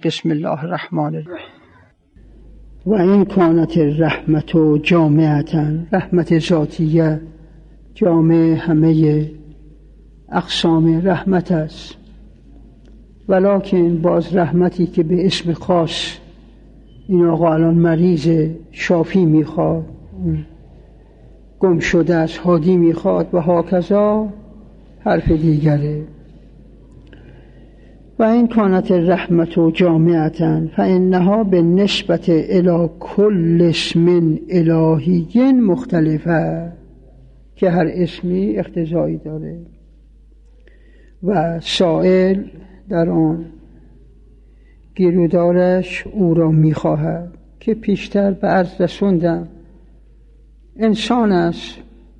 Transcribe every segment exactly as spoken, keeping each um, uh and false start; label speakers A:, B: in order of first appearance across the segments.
A: بسم الله الرحمن الرحیم. و این کانت الرحمت جامعتا، رحمت ذاتیه جامع همه اقسام رحمت است، ولکن باز رحمتی که به اسم خاص این آقا الان مریض شافی میخواد، گم شده است هادی میخواد و هاکذا حرف دیگره. و این کانت الرحمت جامعتا فانها بالنسبت الی کل اسم الهی مختلفه، که هر اسمی اقتضایی داره و سائل در آن گیرودارش او را میخواهد که پیشتر به عرض رسوندم انسان است،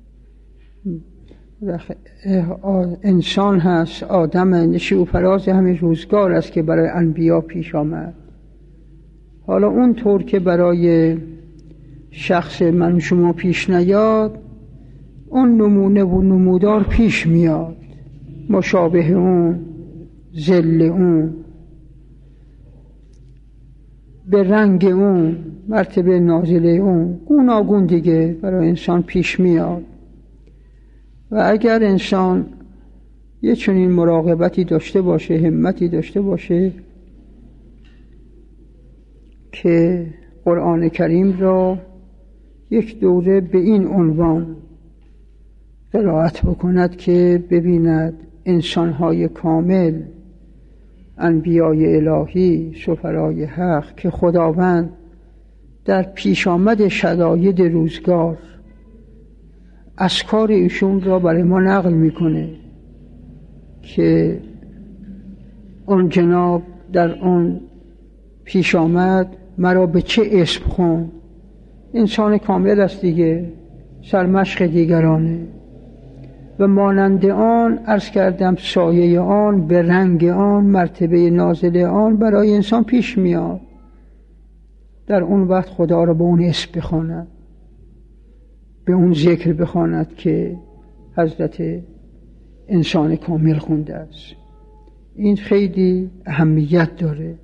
A: انسان هست، آدم نشیب و فراز همین روزگار است که برای انبیا پیش آمد. حالا اون طور که برای شخص من شما پیش نیاد، اون نمونه و نمودار پیش میاد، مشابه اون، ذل اون، به رنگ اون، مرتبه نازله اون، گوناگون دیگه برای انسان پیش میاد. و اگر انسان یه چنین مراقبتی داشته باشه، همتی داشته باشه که قرآن کریم را یک دوره به این عنوان قرائت بکند که ببیند انسان‌های کامل، انبیای الهی، سفرای حق که خداوند در پیش آمد شداید روزگار اشکار ایشون را برای ما نقل میکنه که اون جناب در اون پیش آمد مرا به چه اسم خوند. انسان کامل است دیگه، سرمشق دیگرانه و مانند آن عرض کردم سایه آن، به رنگ آن، مرتبه نازل آن برای انسان پیش میاد. در اون وقت خدا را به اون اسم بخواند، به اون ذکر بخواند که حضرت انسان کامل خونده است. این خیلی اهمیت داره.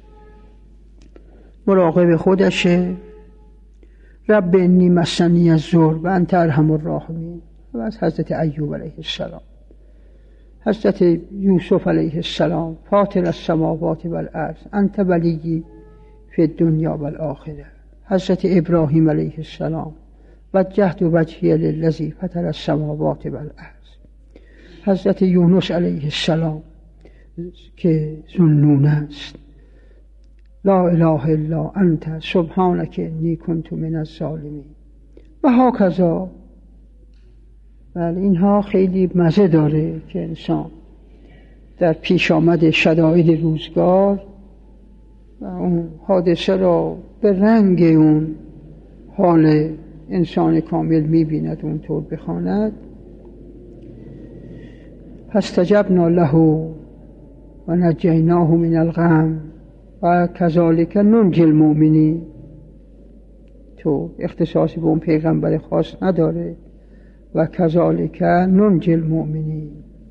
A: مراقب خودشه. رب انی مسنی الضر و انت ارحم الراحمین. و از حضرت ایوب علیه السلام، حضرت یوسف علیه السلام، فاطر السماوات والارض انت ولی فی الدنیا والآخره. حضرت ابراهیم علیه السلام، وجهت وجهی للذی فطر السماوات والارض. حضرت یونس علیه السلام که ذوالنون است، لا اله الا انت سبحانک انی کنت من الظالمین. و هاکذا. بله، اینها خیلی مزه داره که انسان در پیش آمد شدائد روزگار و اون حادثه را به رنگ اون حال انسان کامل می‌بیند، اونطور بخواند. فاستجبنا له و نجیناه من الغم و کذالک ننجی المؤمنین. تو اختصاصی به اون پیغمبر خاص نداره. و کذالک ننجی المؤمنین.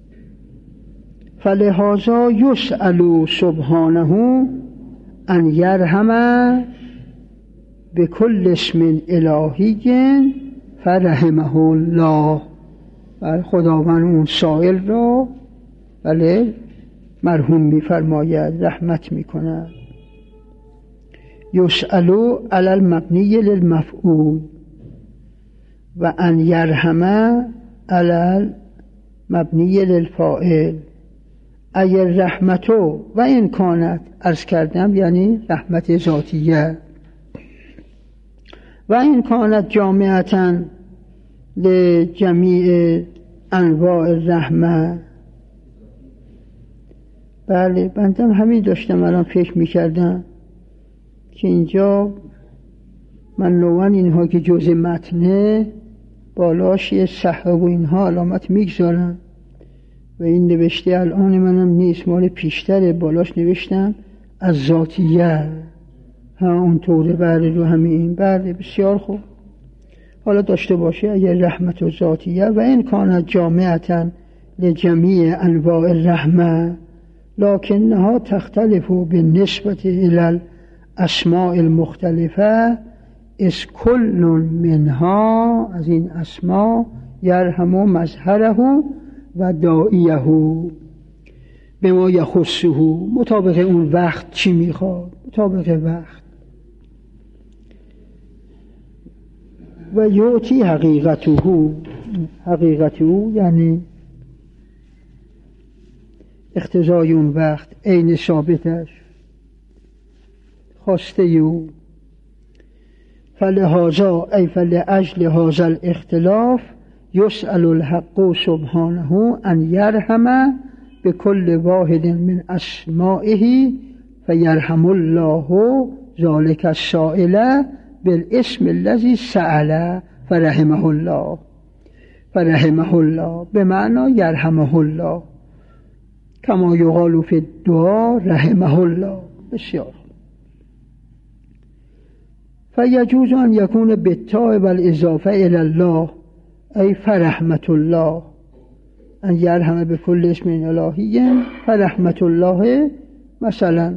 A: فلهذا یسأل سبحانه ان یرحم بكل اسم الهی فرحمه الله. و خداوند اون سائل را بله مرحوم می‌فرماید، رحمت می‌کند. یسأل علی المبنی للمفعول و ان یرحم علی المبنی للفاعل. اگر رحمتو و این کانت عرض کردم یعنی رحمت ذاتیه، و این کانت جامعتا لجمیع انواع الرحمه. بله، بندم همین داشتم الان فکر میکردم که اینجا من نوعا اینها که جزء متنه بالاش یه صحه و اینها علامت میگذارم و این نوشته الان منم نیست، مال پیشتره، بالاش نوشتم از ذاتیه. ها اونطوره. بله رو همین. بله بسیار خوب. حالا داشته باشه اگر رحمت و ذاتیه و این کانت جامعتا لجمیع انواع الرحمه لکنها تختلف بالنسبة إلى الاسماء المختلفه از کل منها، از این اسما، یرحم مظهره و داعیه به ما یخصه، مطابق اون وقت چی میخواد، مطابق وقت. و یعطی حقیقته، حقیقته یعنی اقتضای اون وقت، عین ثابتش، خواسته او. فلهذا ای فلأجل هذا الاختلاف یسأل الحق سبحانه ان یرحم بكل واحد من اسمائه فیرحم الله ذلك السائل بالاسم الذي سأل فرحمه الله. فرحمه الله به معنی یرحمه الله، کما یقال فی الدعاء رحمه الله. بسیار. فیجوز ان یکون بالتاء والاضافه الی الله ای فرحمت الله، ان یرحم بكل اسم الهی فرحمت الله، مثلا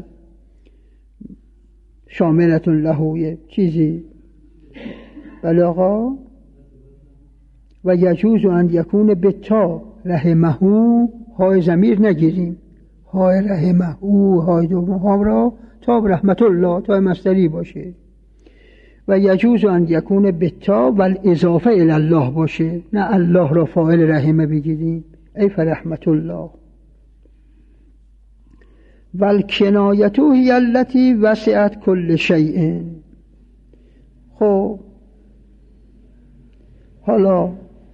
A: شاملت له چیزی. بله آقا. و یجوز ان یکون بالتاء رحمه، های ضمیر نگیریم، های رحمه، های دوم ها را تا رحمت الله، تا مصدری باشه. و یجوز ان یکون بالتاء والاضافه الی الله باشه، نه الله را فاعل رحمه بگیریم، ای فرحمت الله. والکنایه هی التی وسعت کل شیء. خب حالا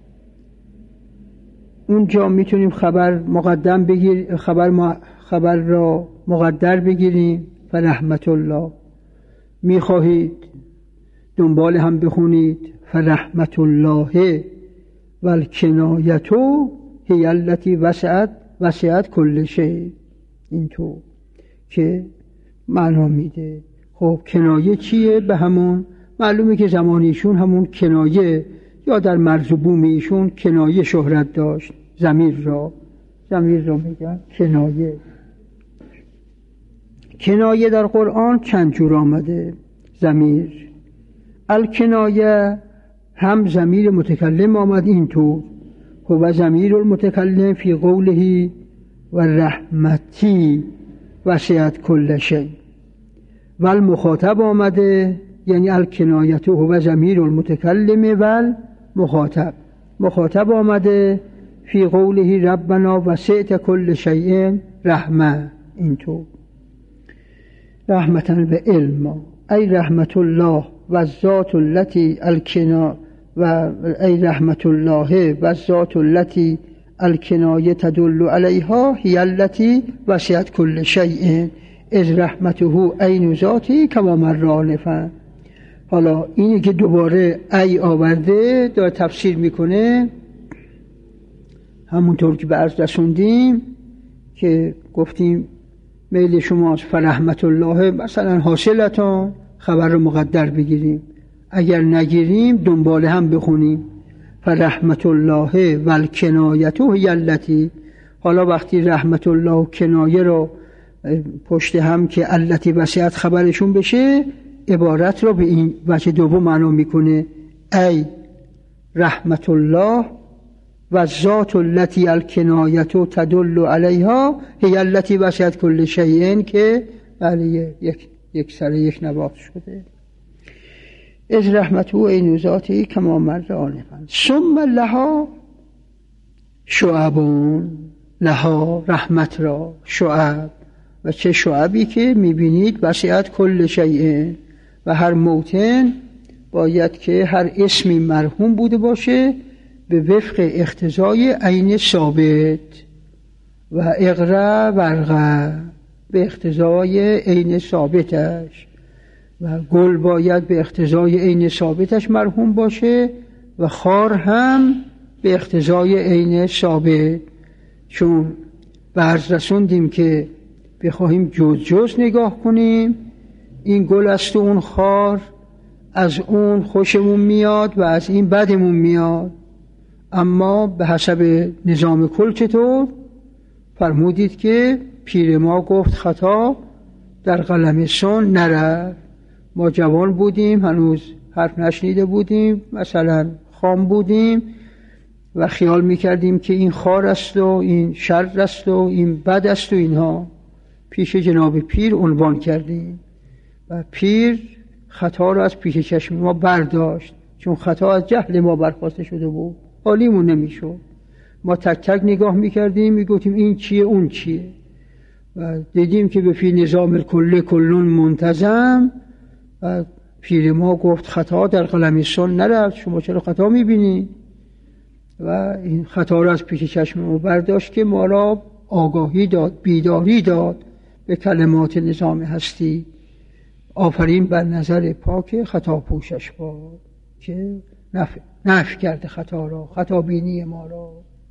A: اونجا میتونیم خبر مقدم بگیر، خبر ما خبر را مقدر بگیریم، فرحمت الله. میخواهید دنبال هم بخونید فرحمت الله والکنایه هی التی وسعت وسعت کل شیء، اینطور که معنا میده. خب کنایه چیه؟ به همون معلومه که زمانیشون همون کنایه، یا در مرز و بوم ایشون کنایه شهرت داشت، ضمیر را ضمیر را میگن کنایه. کنایه در قرآن چند جور آمده ضمیر. الکنایه هم ضمیر متکلم آمد اینطور، هو ضمیر المتکلم فی قوله و رحمتی وسعت کل شیء. و المخاطب آمده، یعنی الکنایه هو ضمیر المتکلم و المخاطب. مخاطب آمده فی قوله ربنا وسعت کل شیء رحمه، اینطور رحمتا و علما، ای رحمت الله و ذات التي الکنا و ای رحمت الله و ذات التي الکنایه تدل علیها هی التي وسعت کل شیء از رحمته عین ذاتی کما مر آنفا. حالا اینی که دوباره ای آورده داره تفسیر میکنه، همونطور که به عرض رسوندیم که گفتیم میل شماست فرحمت الله مثلا حاصلتان، خبر رو مقدر بگیریم، اگر نگیریم دنباله هم بخونیم فرحمت الله والکنایه هی التی. حالا وقتی رحمت الله و کنایه رو پشت هم که التی وسعت خبرشون بشه، عبارت رو به این وجه دوم معنا میکنه، ای رحمت الله و ذات التی الکنایه تدل علیها هی التی وسعت کل شیء، که بله یک یک سر یک نواخت شده. از رحمته عین ذاتی کما مر آنفا. ثم لها شعبون، لها رحمت را شعب، و چه شعبی که میبینید وسعت کل شیء. و هر موطن باید که هر اسمی مرحوم بوده باشه به وفق اقتضای عین ثابت، و اقرا ورقه به اقتضای عین ثابتش، و گل باید به اقتضای عین ثابتش مرحوم باشه، و خار هم به اقتضای عین ثابت. چون برز رسوندیم که بخواهیم جز جز نگاه کنیم، این گل است و اون خار، از اون خوشمون میاد و از این بدمون میاد، اما به حسب نظام کل چطور؟ فرمودید که پیر ما گفت خطا در قلم سن نرفت. ما جوان بودیم، هنوز حرف نشنیده بودیم، مثلا خام بودیم و خیال میکردیم که این خار است و این شر است و این بد است و اینها. پیش جناب پیر عنوان کردیم و پیر خطا را از پیش چشم ما برداشت، چون خطا از جهل ما برخواسته شده بود، حالیمون نمیشد. ما تک تک نگاه میکردیم، میگفتیم این چیه اون چیه، و دیدیم که به فی نظام کل کلون منتظم. و پیر ما گفت خطا در قلم سن نرفت، شما چرا خطا میبینی؟ و این خطا را از پیش چشم ما برداشت که ما را آگاهی داد، بیداری داد به کلمات نظام هستی. آفرین بر نظر پاک خطا پوشش باد که نفی نف کرده خطا را، خطا بینی ما را.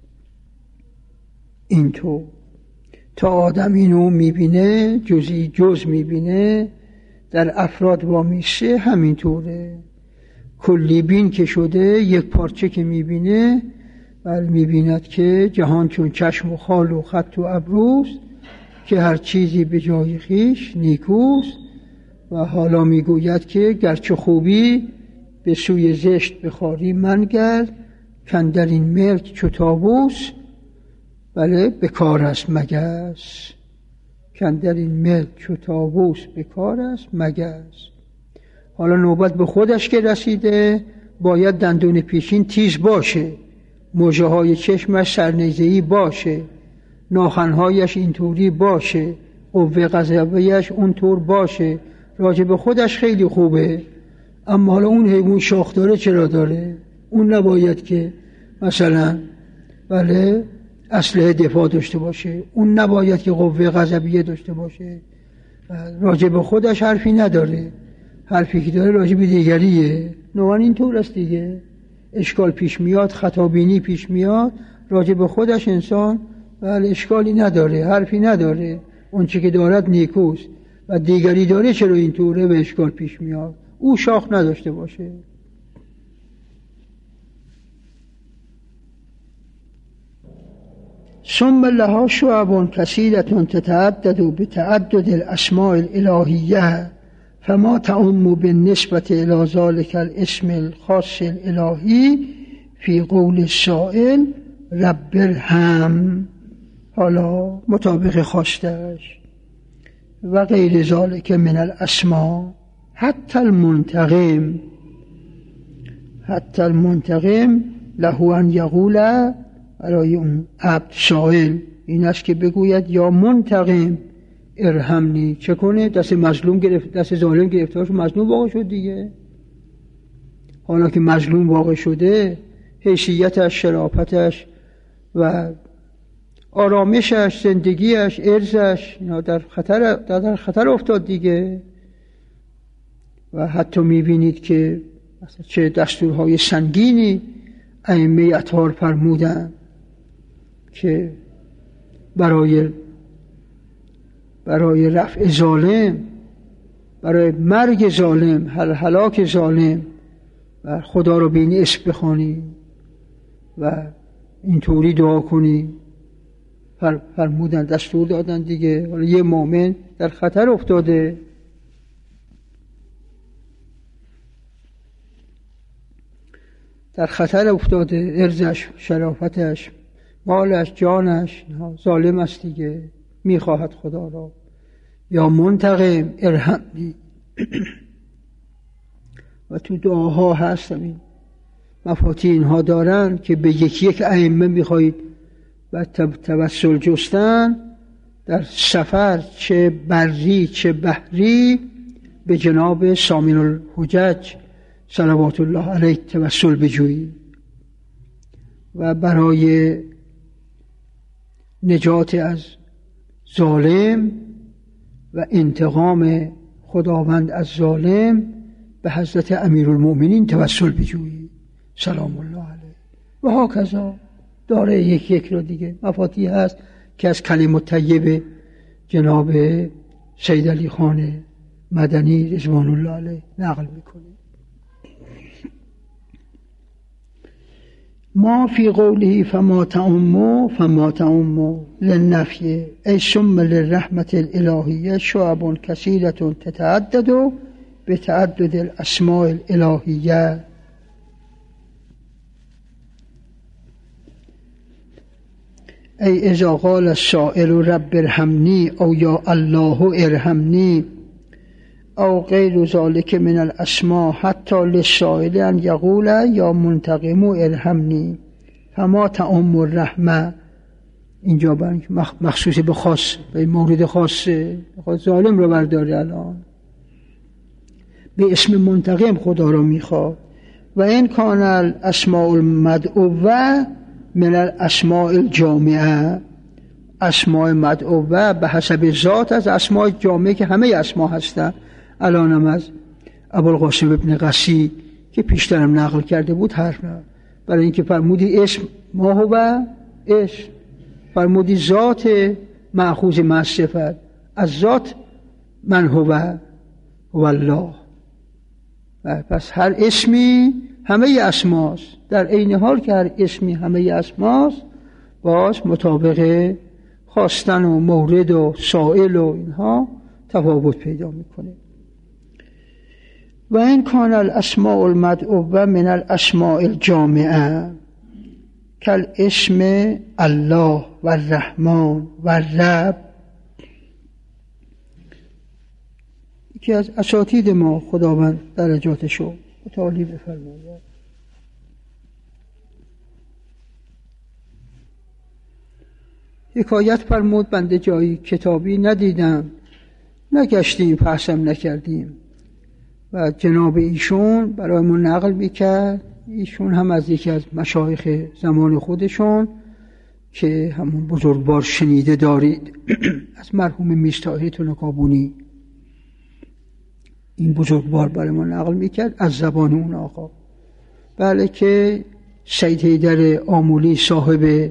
A: اینطور تا آدم اینو میبینه، جزی جز میبینه، در افراد وامیسته همینطوره. کلی بین که شده، یک پارچه که میبینه، بل میبیند که جهان چون چشم و خال و خط و ابروست، که هر چیزی به جای خیش نیکوست. و حالا میگوید که گرچه خوبی به سوی زشت بخواری منگر، کاندر این ملک چو طاووس بله بکار است مگس. کاندر این ملک چو طاووس بکار است مگس. حالا نوبت به خودش که رسیده، باید دندون پیشین تیز باشه، مژه های چشمش سرنیزه‌ای باشه، ناخنهایش اینطوری باشه، قوه قضاویش اونطور باشه. راجع به خودش خیلی خوبه، اما حالا اون حیوان شاخ داره چرا داره؟ اون نباید که مثلا بله اسلحه دفاع داشته باشه، اون نباید که قوه غضبیه داشته باشه. راجع به خودش حرفی نداره، حرفی که داره راجع به دیگریه. نوعا اینطور است دیگه. اشکال پیش میاد، خطابینی پیش میاد، راجع به خودش انسان بله اشکالی نداره، حرفی نداره، اون چی که دارد نیکوست. و دیگری داره چرا اینطوره و اشکال پیش میاد، او شاخ نداشته باشه. ثم لها شعب كثيرة تتعدد بتعدد الأسماء الإلهية، فما تعم بالنسبة إلى ذلك الاسم الخاص الإلهي في قول السائل رب ارحم. حالا مطابق خواستش و غیر ذلك من الاسماء، حتی المنتقم حتی المنتقم له ان یقول، برای اون عبد سائل این است که بگوید یا منتقم ارحمنی. چه کنه؟ دست مظلوم گرفت، دست ظالم گرفتارش، مظلوم واقع شد دیگه. حالا که مظلوم واقع شده، حیثیتش، شرافتش و آرامشش، زندگیش، ارزش اینا در خطر در خطر افتاد دیگه. و حتی میبینید که چه دستورهای سنگینی ائمه اطهار فرمودن که برای برای رفع ظالم، برای مرگ ظالم، هلاک ظالم و خدا رو به این اسم بخوانی و اینطوری دعا کنی. فرمودن، دستور دادن دیگه. حالا یه مؤمن در خطر افتاده، در خطر افتاده، ارزش، شرافتش، مالش، جانش ظالم است دیگه، میخواهد خدا را. یا منتقم ارحمنی. و تو دعاها هست همین مفاتیح اینها دارن که به یکی یک ائمه میخواهید و توسل جستن در سفر، چه بری چه بحری، به جناب سامین الحجج صلوات الله علیه توسل بجویید. و برای نجات از ظالم و انتقام خداوند از ظالم به حضرت امیرالمؤمنین توسل بجویید سلام الله علیه. و هاکذا داره یک یک رو دیگه مفاتیح هست که از کلمه طیبه جناب سید علی خان مدنی رضوان الله علیه نقل میکنه. ما فی قوله فما تعمو فما تعمو للنفی ای ثم للرحمت الالهیه شعب کثیرة تتعدد بتعدد الاسماء الالهیه. ای اذا قال السائل رب ارحمنی او یا الله ارحمنی او غیر ذلك من الاسماء حتی للسائل ان یقول یا منتقم ارحمنی فما تعم الرحمه. اینجا مخصوص به خاص، به مورد خاصه، ظالم رو برداره الان به اسم منتقم خدا رو میخواد. و این کان الاسماء المدعوه من الاسماء الجامعه، اسماء مدعوه به حسب ذات از اسماء جامعه که همه اسماء هستن. الان هم از ابوالقاسم ابن قسی که پیشترم نقل کرده بود حرف نه، برای اینکه فرمودی اسم ما هو اسم، فرمودی ذات مأخوذ من صفت، از ذات من هو هو الله. پس هر اسمی همه اسماست، در عین حال که هر اسمی همه اسماست باز مطابق خواستن و مورد و سائل و اینها تفاوت پیدا میکنه. و این کان الاسماء المدعوه من الاسماء الجامعه کل اسم الله و الرحمن و الرب. یکی از اساتید ما خداوند درجاتشو متعالی بفرماید، حکایت فرمود بنده جایی کتابی ندیدم، نگشتیم، بحثم نکردیم و جناب ایشون برایمون نقل میکرد. ایشون هم از یکی از مشایخ زمان خودشون که همون بزرگوار شنیده دارید از مرحوم میرطاهر تنکابونی، این بزرگوار برای ما نقل میکرد از زبان اون آقا. بله که سید حیدر آمولی صاحب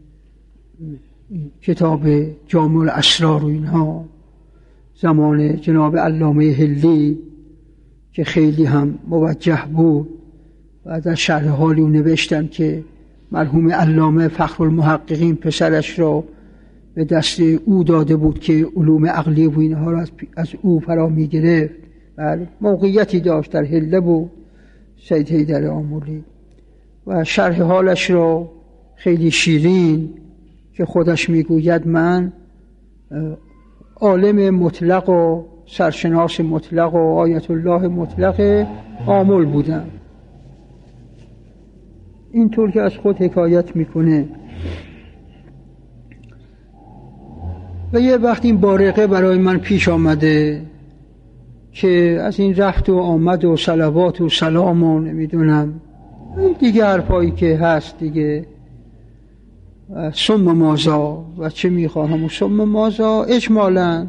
A: کتاب جامع الاسرار و اینها زمان جناب علامه هلی که خیلی هم موجه بود و در شرح حالی اون نوشتن که مرحوم علامه فخرالمحققین پسرش را به دست او داده بود که علوم عقلی و اینها را از او فرا می گرفت. بله موقعیتی داشت، در هله بود سید حیدر آمولی و شرح حالش را خیلی شیرین که خودش میگوید من عالم مطلق و سرشناس مطلق و آیت الله مطلق آمل بودم، اینطور که از خود حکایت میکنه. و یه وقت این بارقه برای من پیش آمده که از این رفت و آمد و صلوات و سلام و نمیدونم دیگه حرفایی که هست دیگه، سم مازا و چه میخواهم و سم مازا، اجمالا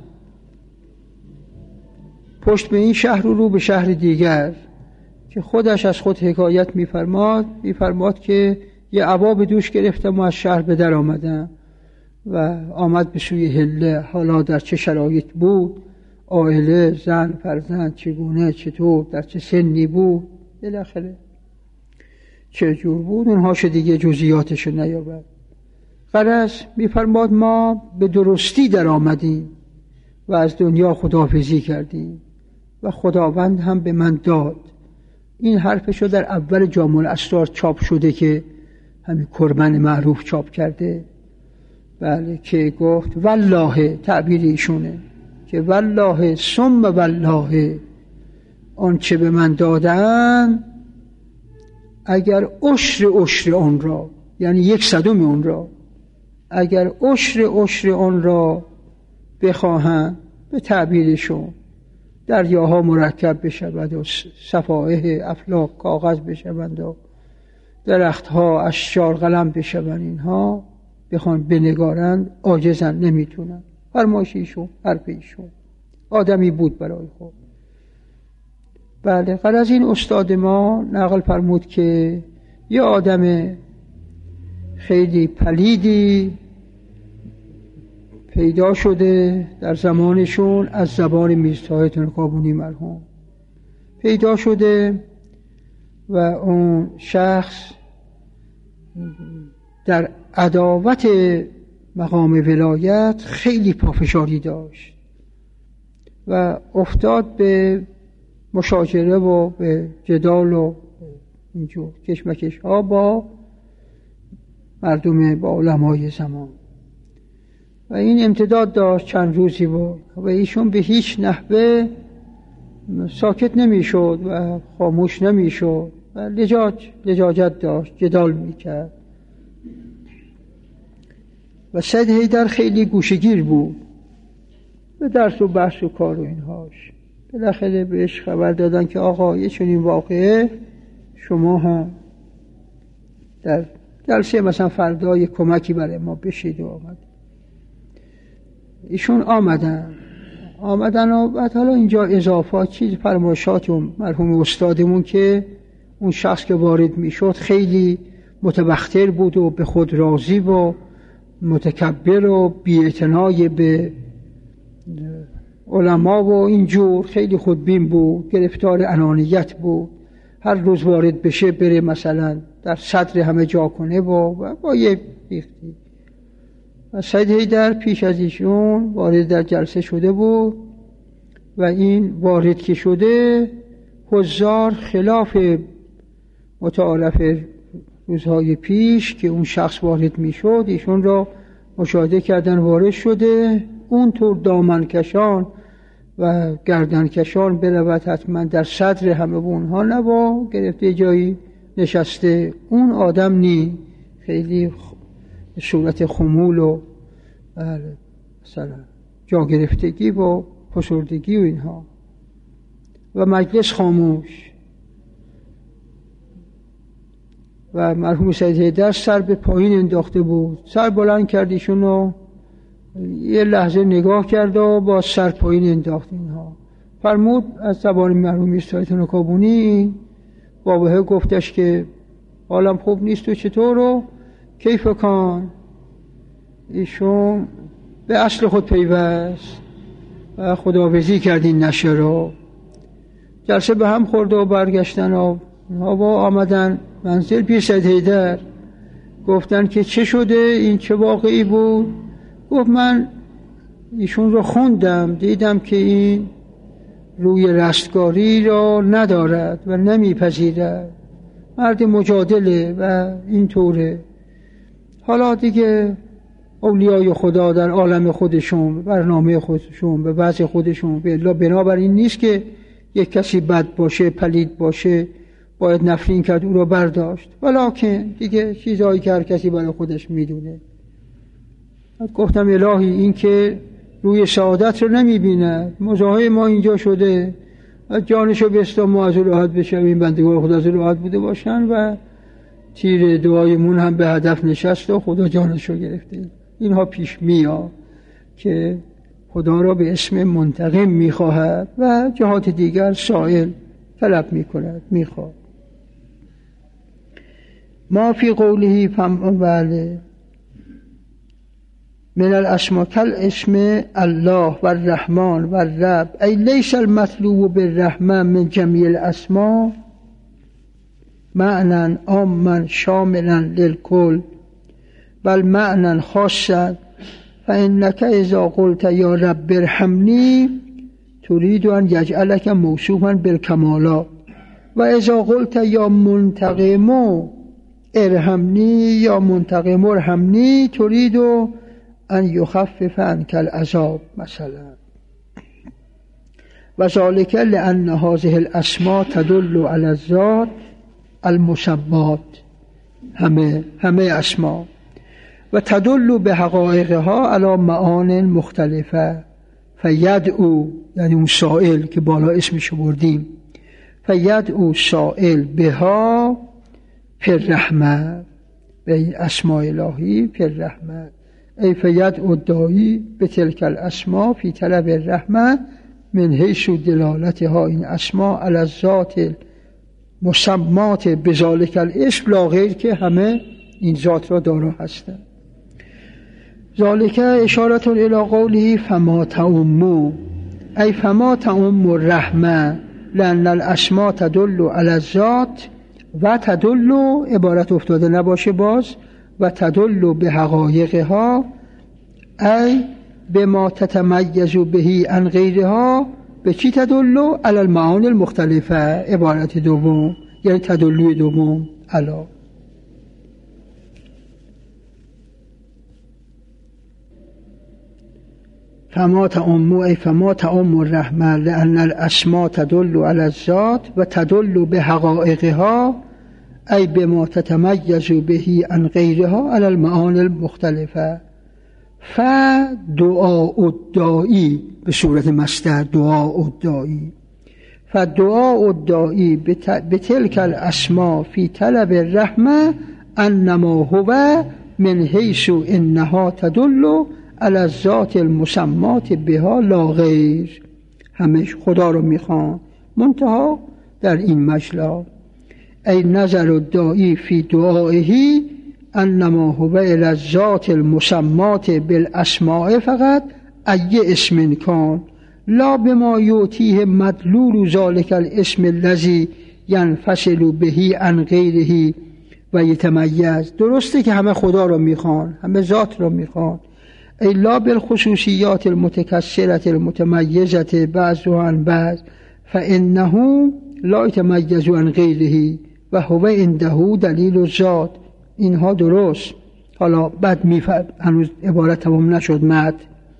A: پشت به این شهر و رو به شهر دیگر که خودش از خود حکایت میفرماد میفرماد که یه عبا به دوش گرفتم و از شهر به در آمدم و آمد به سوی هله. حالا در چه شرایط بود، عائله، زن، فرزند چگونه، چطور، در چه سنی بود، بالاخره چه جور بود، اونهاش دیگه جزئیاتشو نیابد. غرض میفرماد ما به درستی در آمدیم و از دنیا خداحافظی کردیم و خداوند هم به من داد. این حرفشو در اول جامع الاسرار چاپ شده که همین کرمن معروف چاپ کرده. بله که گفت والله، تعبیر ایشونه که والله ثم والله آن چه به من دادن اگر عشر عشر آن را، یعنی یک صدم اون را، اگر عشر عشر آن را بخواهند، به تعبیرشون دریاها مرکب بشود و صفائح افلاک کاغذ بشوند و درختها اشجار قلم بشوند، اینها بخوان بنگارند عاجزن، نمیتونن. فرمایش ایشون، حرف ایشون، آدمی بود برای خود. بله غرض این استاد ما نقل فرمود که یه آدم خیلی پلیدی پیدا شده در زمانشون از زبان میرطاهر تنکابونی مرحوم پیدا شده و اون شخص در عداوت مقام ولایت خیلی پافشاری داشت و افتاد به مشاجره و به جدال و اینجور کشمکش ها با مردم، با علمای زمان و این امتداد داشت چند روزی بود و ایشون به هیچ نحوه ساکت نمیشد و خاموش نمیشد و لجاج لجاجت داشت، جدال میکرد و سید حیدر خیلی گوشه‌گیر بود به درس و بحث و کار و اینهاش. بالاخره بهش خبر دادن که آقا یه چنین واقعه شما هم در جلسه مثلا فردا یه کمکی برای ما بشید و آمد. ایشون آمدن آمدن و بعد حالا اینجا اضافات چیز فرمایشات مرحوم استادمون که اون شخص که وارد میشد خیلی متبختر بود و به خود راضی و متکبر و بی‌اعتنای به علما و اینجور خیلی خودبین بود، گرفتار انانیت بود، هر روز وارد بشه بره مثلا در صدر همه جا کنه و با یه بیختی. و سید حیدر پیش از ایشون وارد در جلسه شده بود و این وارد که شده حضار خلاف متعارف روزهای پیش که اون شخص وارد می شد ایشون را مشاهده کردن وارد شده، اونطور دامن کشان و گردن کشان برود حتما در صدر همه اونها نبا گرفته جایی نشسته. اون آدم نی، خیلی صورت خمول و بله مثلا جا گرفتگی و پسردگی و اینها و مجلس خاموش و مرحوم سید حیدر سر به پایین انداخته بود، سر بلند کردیشون و یه لحظه نگاه کرد و با سر پایین انداخت اینها. فرمود از زبان مرحوم سید نکابونی بابه گفتش که حالم خوب نیست و چطور و کیف کان. ایشون به اصل خود پیوست و خداحافظی کرد این نشه رو. جلسه به هم خورد و برگشتن و هوا آمدن منزل پیش سید حیدر، گفتن که چه شده، این چه واقعی بود؟ گفت من ایشون رو خوندم دیدم که این روی رستگاری را ندارد و نمیپذیرد، مرد مجادله و این طوره. حالا دیگه اولیای خدا در عالم خودشون، برنامه خودشون، به وضع خودشون، بنابراین نیست که یک کسی بد باشه، پلید باشه باید نفرین کرد او رو برداشت، ولکن دیگه چیزهایی که هر کسی برای خودش میدونه. گفتم الهی این که روی سعادت رو نمیبیند، مزاحم ما اینجا شده جانشو بستا ما از راحت بشویم، بندگان خدا از راحت بوده باشن و تیر دعایمون هم به هدف نشست و خدا جانشو گرفته. اینها پیش میاد که خدا را به اسم منتقم میخواهد و جهات دیگر سائل طلب میکند میخواد. ما فی قوله فم بله من الاسماء کل اسم الله و الرحمن و الرب ای لیس المطلوب بالرحمن من جمیع الاسماء معنی عاما شاملا للکل بل معنی خاصا فانک اذا قلت یا رب ارحمنی تريد ان یجعلک موصوفا بالکمالات و اذا قلت یا منتقم ارحمنی یا منتقم ارحمنی تريد ان یخفف عنک العذاب مثلا. و ذلك لان هذه الاسماء تدل على الذات المسمات، همه همه اسماء و تدل به حقایقها علی معان مختلفه. فیدعو یعنی اون سائل که بالا اسمشو بردیم، فیدعو سائل بها پر رحمت، به اسماء الهی پر رحمت ای فیدعو داعی به تلک الاسماء فی طلب الرحمت من حیث دلالتها این اسماء علی الذات مسمات بذالک الاسم لا غیر، که همه این ذات را دارا هستند. ذالک اشارت الی قوله فما تعم ای فما تعم الرحمه لان الاسماء تدل علی الذات و تدل عبارت افتاده نباشه باز و تدل به حقایقها ای به ما تتمیز بهی عن غیرها. به چی تدل؟ علی المعانی المختلفه، عبارت دوم یعنی تدلی دوم علا. فما تعم ای فما تعم الرحمه لأن الاسماء تدل علی الذات و تدل به حقایقها ای بما تتمیز بهی عن غیرها علی المعانی المختلفه. فدعاء الداعی به صورت مصدر دعاء الداعی، فدعاء الداعی به تلک الاسماء فی طلب الرحمه انما هو من حیث انها تدل علی الذات المسمات بها لا غیر. همه خدا رو میخوان منتها در این مجلا ای نظر الداعی فی دعائه انما هو الى الذات المسمات بالاسماء فقط ای اسم کان لا بما یعطیه مدلول ذلك الاسم الذي ينفصل به عن غیره و یتمیز. درسته که همه خدا رو میخوان، همه ذات رو میخوان، ای لا بالخصوصیات المتکثرة المتمیزة بعضها عن بعض فانه لا یتمیز عن غیره و هو عنده دلیل الذات. اینها درست. حالا بعد میفهم هنوز عبارت تمام نشد مد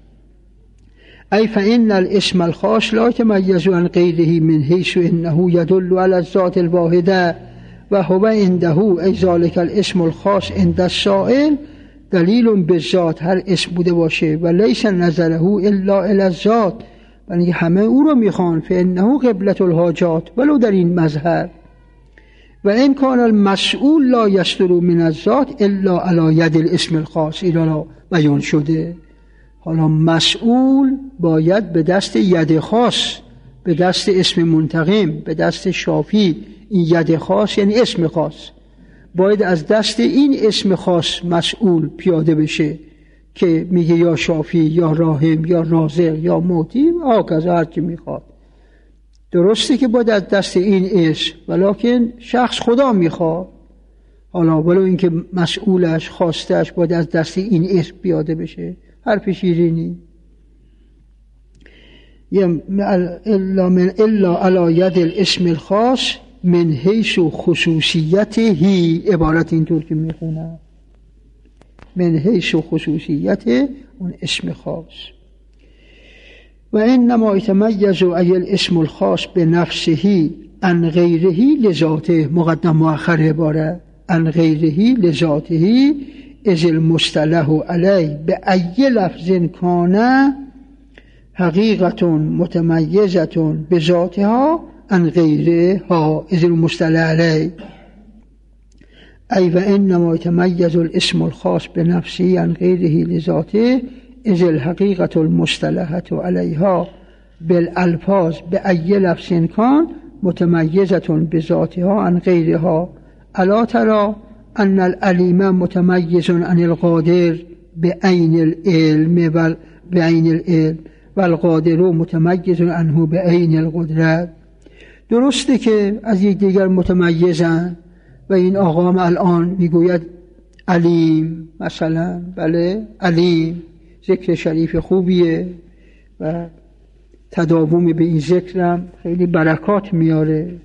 A: ای فإن الاسم الخاص لا يتميز عن غيره من حيث انه يدل على الذات الواحده و هو عنده ای ذلك الاسم الخاص عند السائل دلیل بالذات. هر اسم بوده باشه و لیس نظره الا الى الذات، یعنی همه او رو میخوان. فانه قبلة الحاجات ولو در این مظهر و این کان المسئول لا یصدر من الذات الا علی ید الاسم الخاص. اینا بیان شده. حالا مسئول باید به دست ید خاص، به دست اسم منتقم، به دست شافی. این ید خاص یعنی اسم خاص، باید از دست این اسم خاص مسئول پیاده بشه که میگه یا شافی یا راحم یا رازق یا معطی آکذا هر کی میخواد. درسته که باید از دست این اسم، ولیکن شخص خدا میخواد. حالا ولو اینکه مسئولش خواستش باید از دست این اسم پیاده بشه. حرف شیرینی الا من الا علی ید الاسم الخاص من حیث خصوصیته. عبارت اینطور که میخونم من حیث خصوصیته اون اسم خاص. و انما یتمیز ای الاسم الخاص بنفسه عن غیره لذاته. مقدم مؤخر عبارت عن غیره لذاته از المصطلح علی به ای لفظ کان حقیقت متمیزه بذاتها عن غیره ها از المصطلح علی ای و انما یتمیز الاسم الخاص بنفسه عن غیره لذاته از الحقیقت المصطلحة علیها بالالفاظ به ای لفظ کان متمیزه بذاتها عن غیرها. الا ترى ان العلیم متمیز عن القادر بعین العلم و بعین العلم و القادر متمیز عنه بعین القدرت. درسته که از یک دیگر متمیزن و این آقا هم الان میگوید علیم مثلا. بله علیم ذکر شریف خوبیه و تداوم به این ذکرم خیلی برکات میاره.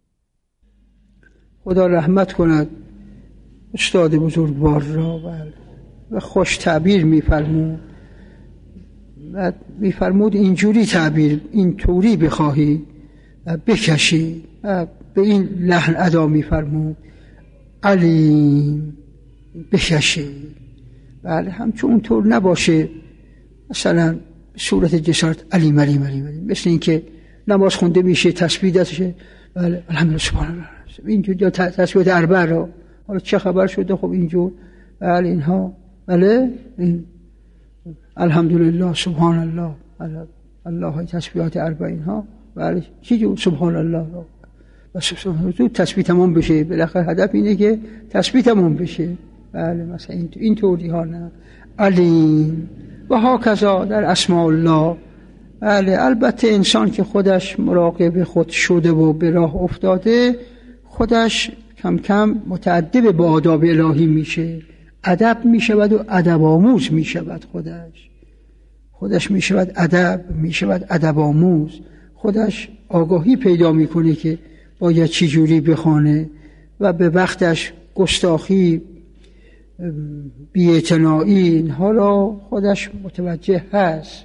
A: خدا رحمت کند استاد بزرگوار را و خوش تعبیر میفرمود و میفرمود اینجوری تعبیر این طوری بخواهی و بکشی و به این لحن ادا میفرمود علیم بکشی. بله همچون اونطور نباشه مثلا صورت جسارت علیم علیم علیم علیم مثل این که نماز خونده میشه تسبیح دستشه بله الحمدلله سبحان الله اینجور یا تسبیحات اربع رو حالا چه خبر شده خب اینجور بله اینها بله این الحمدلله سبحان الله الله تسبیحات اربع اینها بله چی جور سبحان الله و سبحان الله تسبیح تمام بشه. بالاخره هدف اینه که تسبیح تمام بشه. بله مثلا این این طوری ها نه علیم و هاکذا در اسماء الله. بله البته انسان که خودش مراقب خود شده و به راه افتاده خودش کم کم متأدب با آداب الهی میشه، ادب میشود و ادب آموز میشود. خودش خودش میشود ادب، میشود ادب آموز. خودش آگاهی پیدا میکنه که باید چی جوری بخونه و به وقتش گستاخی، بی‌اعتنایی اینها را خودش متوجه هست.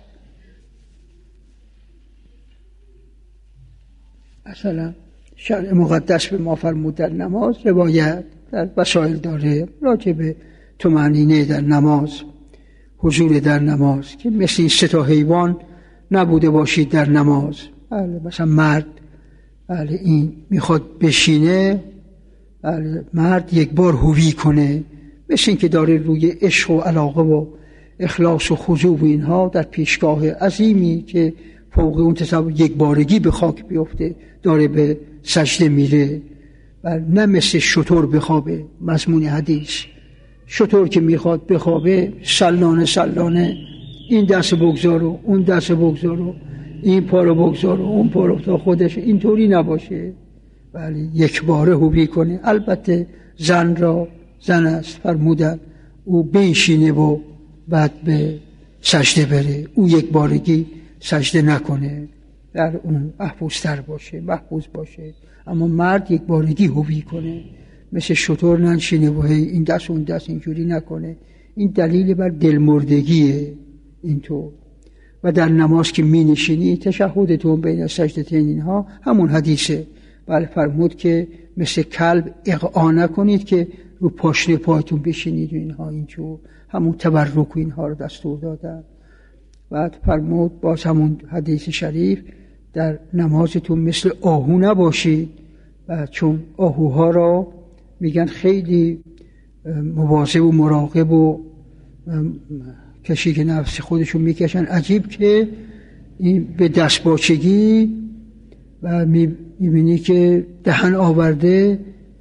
A: مثلا شرع مقدس به ما فرمود در نماز روایت در وسائل داره راجع به طمأنینه در نماز، حضور در نماز، که مثل این سه تا حیوان نبوده باشید در نماز. بله مثلا مرد بله این میخواد بشینه، بله مرد یک بار هوی کنه، مثل این که داره روی عشق و علاقه و اخلاص و خضوع و اینها در پیشگاه عظیمی که فوق اون تصور یک بارگی به خاک بیفته داره به سجده میره. و نه مثل شتر بخوابه. مضمون حدیث شتر که میخواد بخوابه سلانه سلانه این دست بگذار و اون دست بگذار و این پا رو بگذار و اون پا رو تا خودش، اینطوری نباشه. بله یک باره هوی کنه. البته زن را زن است فرمودن او بنشینه و بعد به سجده بره، او یک بارگی سجده نکنه، در اون محفوظتر باشه، محفوظ باشه. اما مرد یک بارگی هوی کنه، مثل شتر ننشینه و هی این دست اون دست اینجوری نکنه. این دلیل بر دلمردگیه اینطور. و در نماز که می نشینی تشهدتون بین سجدتین اینها همون حدیثه. بله فرمود که مثل کلب اقعا نکنید که رو پاشنه پایتون بشینید و اینها، اینجور همون تبرک و اینها رو دستور دادن. بعد فرمود باز همون حدیث شریف در نمازتون مثل آهو نباشید، و چون آهوها را میگن خیلی مواظب و مراقب و کشی که نفس خودشون میکشن. عجیب که این به دست باچگی و میبینی که دهن آورده،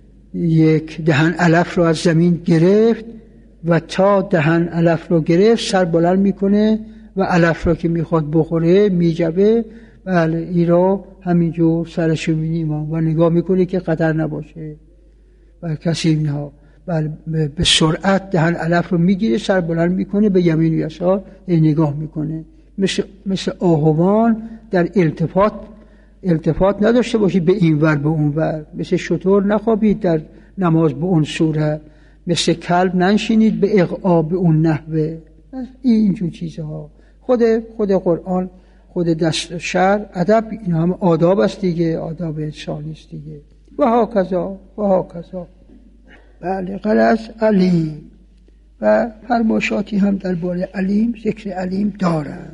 A: یک دهن علف رو از زمین گرفت و تا دهن علف رو گرفت سر بلند میکنه و علف رو که میخواد بخوره میجبه. بله ای را همینجور سرشو می‌بینیم و نگاه میکنه که قدر نباشه و کسی اینها. بله به سرعت دهن علف رو میگیره، سر بلند میکنه، به یمین و یسار نگاه میکنه. مثل مثل آهوان در التفات التفات نداشته باشید به این ور به اون ور. مثل شتر نخوابید در نماز به اون صورت. مثل کلب ننشینید به اقعا به اون نحوه. اینجور چیزها خود خود قرآن، خود دست شرع، ادب، این هم آداب است دیگه، آداب انسانی است دیگه. و ها کذا و ها کذا. بله غرض علیم و فرمایشاتی هم درباره علیم، ذکر علیم دارن.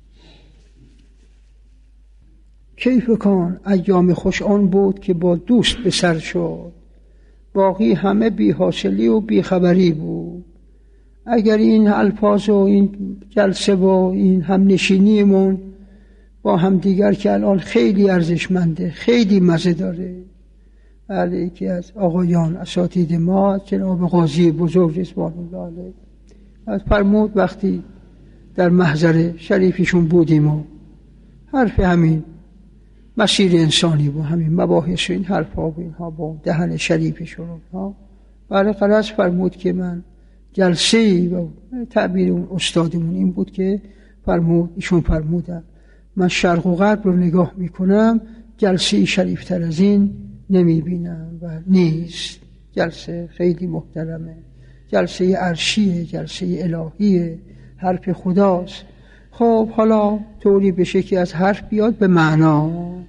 A: کیف کن ایام خوش آن بود که با دوست به سر شد، باقی همه بی حاصلی و بی خبری بود. اگر این الفاظ و این جلسه و این همنشینیمون با هم دیگر که الان خیلی ارزشمنده، خیلی مزه داره. بله یکی از آقایان اساتید ما جناب قاضی بزرگ رضوان الله علیه از فرمود وقتی در محضر شریفشون بودیم و حرف همین مسیر انسانی و همین مباحث و این حرفا و اینها با دهن شریفشون ها، بله غرض فرمود که من جلسه‌ای و تعبیر اون استادمون این بود که فرمود ایشون فرمودن من شرق و غرب رو نگاه میکنم جلسه شریفتر از این نمیبینم و نیست. جلسه خیلی محترمه، جلسه عرشیه، جلسه الهیه، حرف خداست. خب حالا طوری بشه که از حرف بیاد به معنا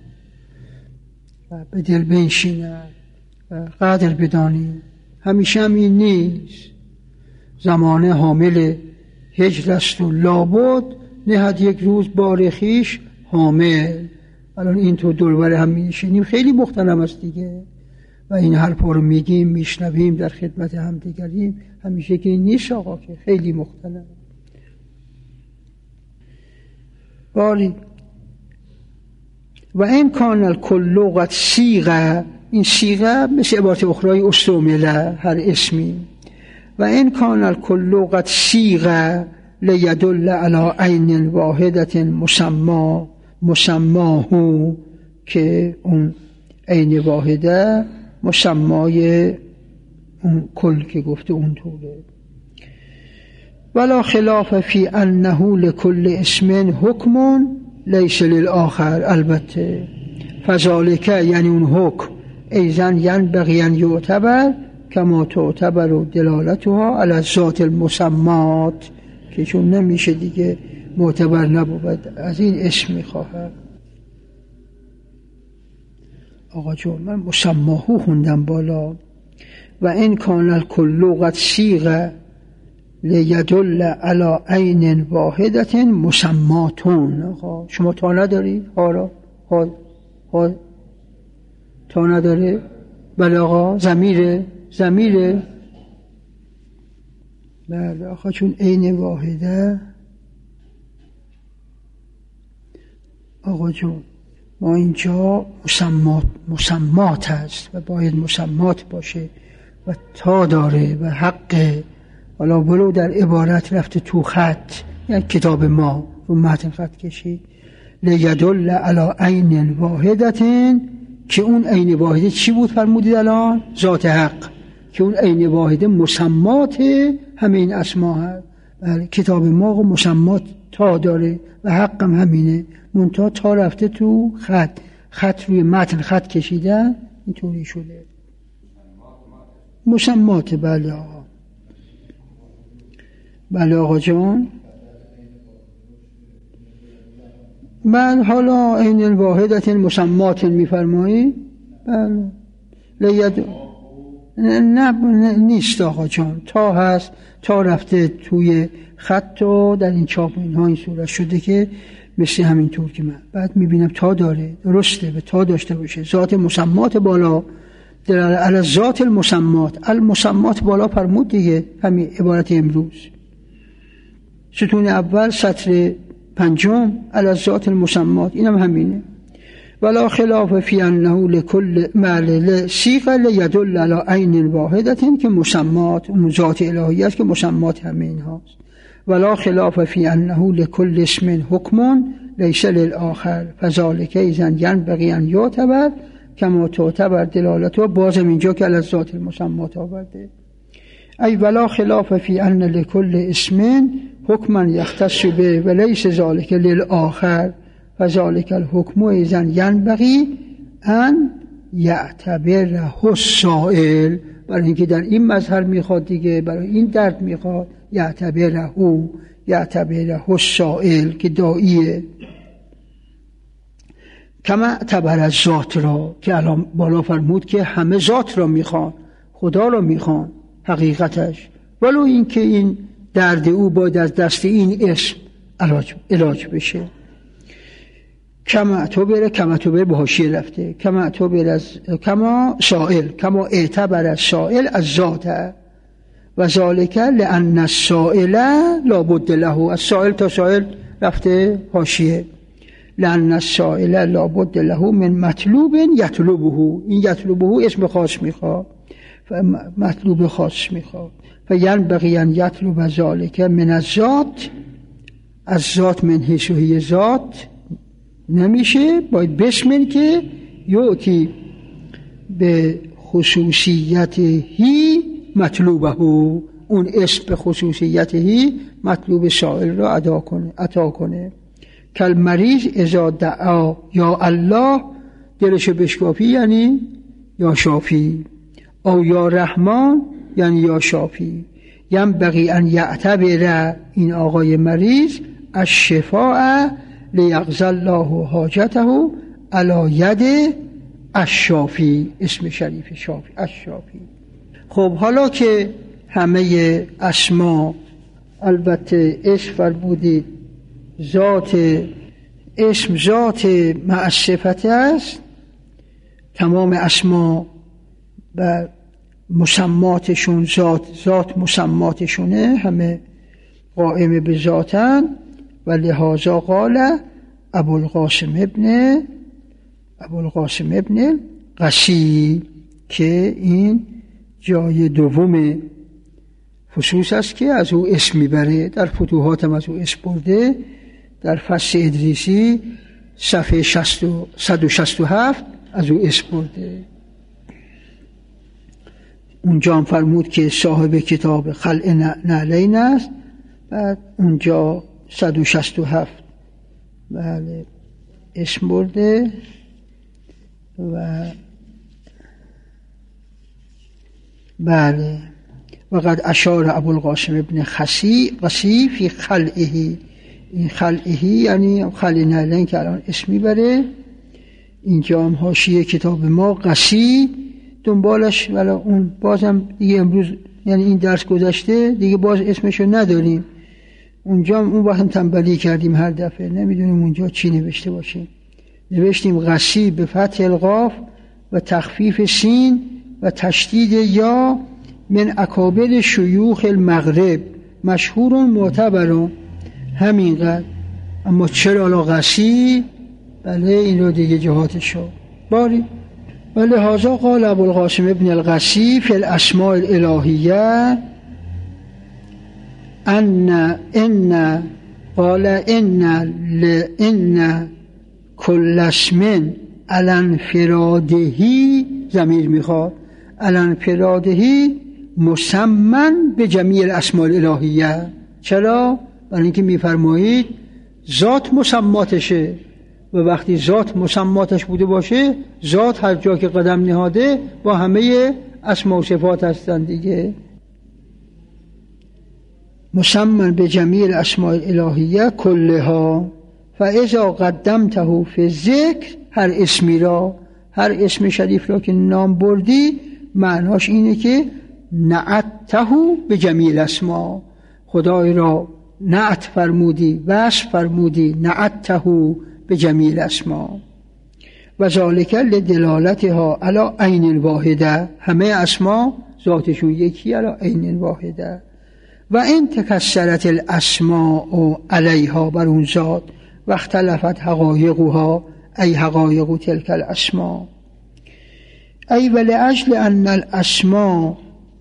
A: و به دل بنشینه و قدر بدانی. همیشه هم این نیست. زمانه حامل هجر است و لابد نهد یک روز بار خویش حامل. الان این تو دوربر هم میشینیم خیلی محترم است دیگه و این حرفا رو میگیم میشنویم در خدمت هم دیگریم. همیشه که این نیست آقا، که خیلی محترم. باری و امکان الکل قد سیغه، این سیغه مثل عبارت اخرای استعمله هر اسمی. و امکان الکل قد سیغه لیدل علی عین واحدت مسما مسماهو، که اون عین واحده مسمای اون کل که گفته اون طوره. ولا خلاف فی انه لکل اسم حکم لیس للآخر. البته فذالک یعنی اون حکم ایزن ینبغی ان یعتبر کما تعتبر دلالتها علی ذات المسمات، که چون نمیشه دیگه معتبر نبود، از این اسم میخواهد. آقا جون من مسماهو خوندم بالا. و این کان الکل قد صیغ لیدل علی عین واحدت مسماتون. آقا شما تا نداری؟ ها ها ها تا نداره؟ بله آقا ضمیره ضمیره بله آقا چون عین واحده. آقا جون ما اینجا مسمات مسمات هست و باید مسمات باشه و تا داره و حقه. حالا ولو در عبارت رفته تو خط، یعنی کتاب ما رو متن خط کشید لیدل علی عین واحدتن، که اون عین واحده چی بود فرمودید الان؟ ذات حق، که اون عین واحده مسمات همین اسما هست. بله کتاب ما مسمات تا داره و حقم همینه، منتها تا رفته تو خط، خط روی متن خط کشیدن اینطوری شده مسمات. بله آقا بله آقا جان. من حالا این الواحدت مسمات میفرمایی؟ بله لید نه, نه نیست آقا جان، تا هست، تا رفته توی خط و در این چاپ اینها این صورت شده که مثل همین طور که من بعد میبینم تا داره، درسته به تا داشته باشه. ذات مسمات بالا در علی ذات المسمات، المسمات بالا فرمود دیگه، همین عبارت امروز ستون اول سطر پنجم علی ذات المسمات، اینم هم همینه. ولا خلاف فی انه لکل معلل صیغ لیدل علی عین واحدت، که مسمات اون ذات الهی است که مسمات همین هاست. ولا خلاف فی انه لکل اسم حکم لیس للآخر فذالک اذن ینبغی ان یعتبر کما تعتبر دلالته. بازم اینجا که علی ذات المسمات آورده. ای ولا خلاف فی ان لکل اسم حکما یختص به ولیس ذالک للآخر فذالک الحکم اذن ینبغی ان یعتبره السائل. برای اینکه در این مظهر میخواد دیگه، برای این درد میخواد یعتبره یعتبره السائل که داعیه. کما اعتبر از ذات را، که الان بالا فرمود که همه ذات را میخوان، خدا را میخوان حقیقتش، ولو این که این درد او باید از دست این اسم علاج, علاج بشه. کما تو بره کما تو بره به حاشیه رفته کما تو بره از کما سائل کما اعتبر از سائل از ذاته و ذالک لان السائل لا بد له. از سائل تا سائل رفته حاشیه. لان السائل لا بد له من مطلوب یطلبه. این یطلبه اسم خاص میخواد، مطلوب خاص میخواد. فینبغی ان یطلب ذالک من الذات، از ذات من حیث هی ذات نمیشه، باید بسمن که یعطی به خصوصیت هی مطلوبه، اون اسم به خصوصیت هی مطلوب سائل را ادا کنه عطا کنه. کل مریض اذا دعا یا الله، دلشو بشکافی یعنی یا شافی، او یا رحمان یعنی یا شافی. ینبغی ان یعتبر این آقای مریض الشفاء لیقضی الله حاجته علی ید الشافی، اسم شریف شافی الشافی. خب حالا که همه اسما البته اسم فرمودید ذات، اسم ذات مع صفت است، تمام اسما و مسماتشون ذات ذات مسماتشونه همه قائم به ذاتن. و لهذا قال ابوالقاسم ابن ابوالقاسم ابن قسی، که این جای دوم خصوص است که از او اسم میبره. در فتوحات هم از او اسم برده. در فصل ادریسی صفحه صد و شصت و هفت از او اسم برده. اونجا هم فرمود که صاحب کتاب خلع نعلین است. بعد اونجا صد و شصت و هفت بله اسم برده و بله وقد اشار ابوالقاسم ابن قسی قسی فی خلعه. این خلعه یعنی خلع نعلین که الان اسمی بره. اینجا هم حاشیه کتاب ما قسی دنبالش، ولی اون بازم دیگه امروز یعنی این درس گذشته دیگه باز اسمشو نداریم. اونجا هم اون وقت تنبلی کردیم هر دفعه نمیدونیم اونجا چی نوشته باشیم. نوشتیم قسی به فتح القاف و تخفیف سین و تشدید یا من اکابر شیوخ المغرب مشهور معتبرون. همینقدر. اما چرا الا قسی؟ بله این رو دیگه جهاتشو باری. ولی هذا قال ابوالقاسم ابن القسی فی الاسماء الالهیه ان ان قال ان لان کل اسم علی انفرادهی ضمیر میخواد علی انفرادهی مسمن به جمیع الاسماء الالهیه. چرا؟ برای اینکه میفرمایید ذات مسماتشه و وقتی ذات مسماتش بوده باشه ذات هر جا که قدم نهاده با همه اسما و صفات هستند دیگه. مسمن به جمیع الاسماء الالهیه کلها فاذا قدمته فی ذکر هر اسمی را هر اسم شریف را که نام بردی معناش اینه که نعته به جمیع الاسماء، خدای را نعت فرمودی وصف فرمودی نعته به جمیع الاسماء و ذالک لدلالتها علی عین واحده. همه اسما ذاتشون یکی علی عین واحده. و این تکسرت الاسماء علیها بر اون ذات و اختلفت حقایقها ای حقایق تلک الاسماء ای ولأجل ان الاسماء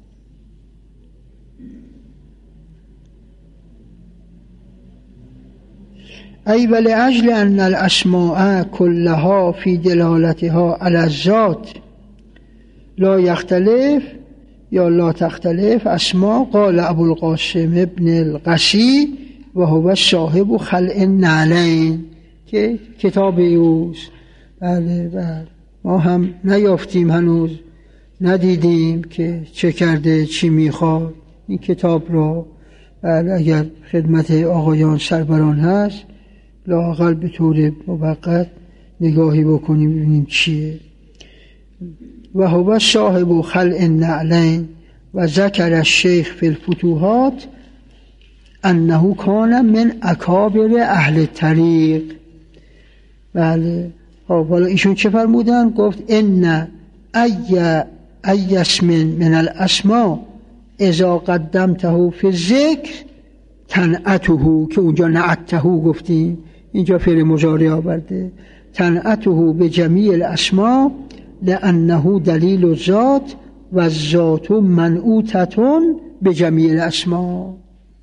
A: ای ولأجل ان الاسماء كلها في دلالتها على الذات لا يختلف یا لا تختلف اسماء قال ابوالقاسم ابن القسی و هو صاحب خلع نعلین که کتاب اوست. بله بله ما هم نیافتیم هنوز ندیدیم که چه کرده چی میخواد این کتاب را. بله اگر خدمت آقایان سربران هست لااقل به طور موقت نگاهی بکنیم ببینیم چیه. و هو صاحب خلع نعلین و ذکر الشیخ فی الفتوحات انه کان من اکابر اهل طریق. بله حالا ایشون چه فرمودن؟ گفت ان ای ای اسم من الاسماء اذا قدمته فی الذکر تنعته، که اونجا نعته گفتیم اینجا فعل مضارع آورده، تنعته به جمیع الاسماء لانه دلیل الذات و الذات منعوتتون به جمیع الاسماء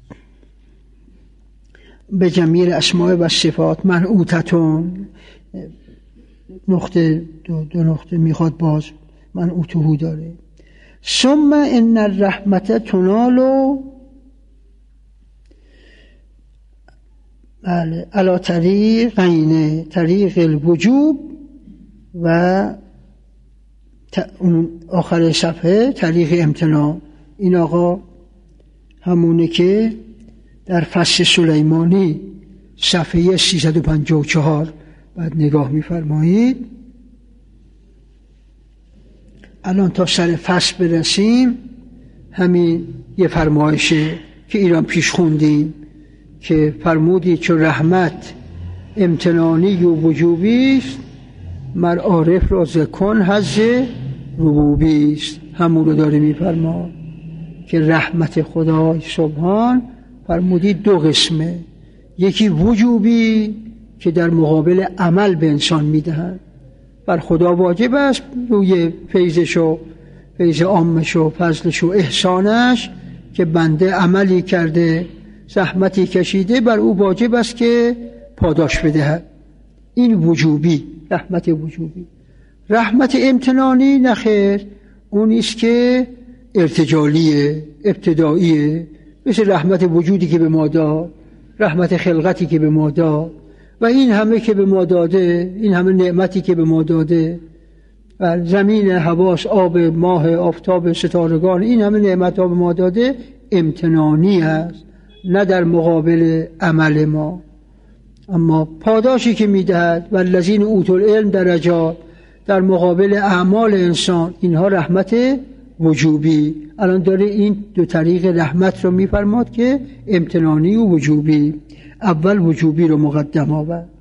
A: به جمیع الاسماء و صفات منعوتتون نقطه دو, دو نقطه میخواد باز منعوته داره. ثم ان الرحمت تنال بله علی طریق عین طریق الوجوب و اون آخر صفحه طریق امتناع. این آقا همونه که در فصل سلیمانی صفحه سیصد و پنجاه و چهار بعد نگاه می‌فرمایید. الان تا سر فصل برسیم همین یه فرمایشه که ایران پیش خوندیم که فرمودی چون رحمت امتنانی و وجوبی است مر عارف را زکن حظ ربوبی است. همون رو داره میفرما که رحمت خدای سبحان فرمودی دو قسمه، یکی وجوبی که در مقابل عمل به انسان میدهند، بر خدا واجب است روی فیضش و فیض عامش و فضلش و احسانش که بنده عملی کرده زحمتی کشیده بر او واجب است که پاداش بدهد. این وجوبی، رحمت وجوبی. رحمت امتنانی نخیر، اون است که ارتجالیه، ابتداییه، مثل رحمت وجودی که به ما داد، رحمت خلقتی که به ما داد و این همه که به ما داده، این همه نعمتی که به ما داده و زمین، هواس، آب، ماه، آفتاب، ستارگان، این همه نعمت ها به ما داده امتنانی است، نه در مقابل عمل ما. اما پاداشی که میدهد و الذین اوتوا العلم درجات، در مقابل اعمال انسان، اینها رحمت وجوبی. الان داره این دو طریق رحمت رو میفرماد که امتنانی و وجوبی. اول وجوبی رو مقدم آورد.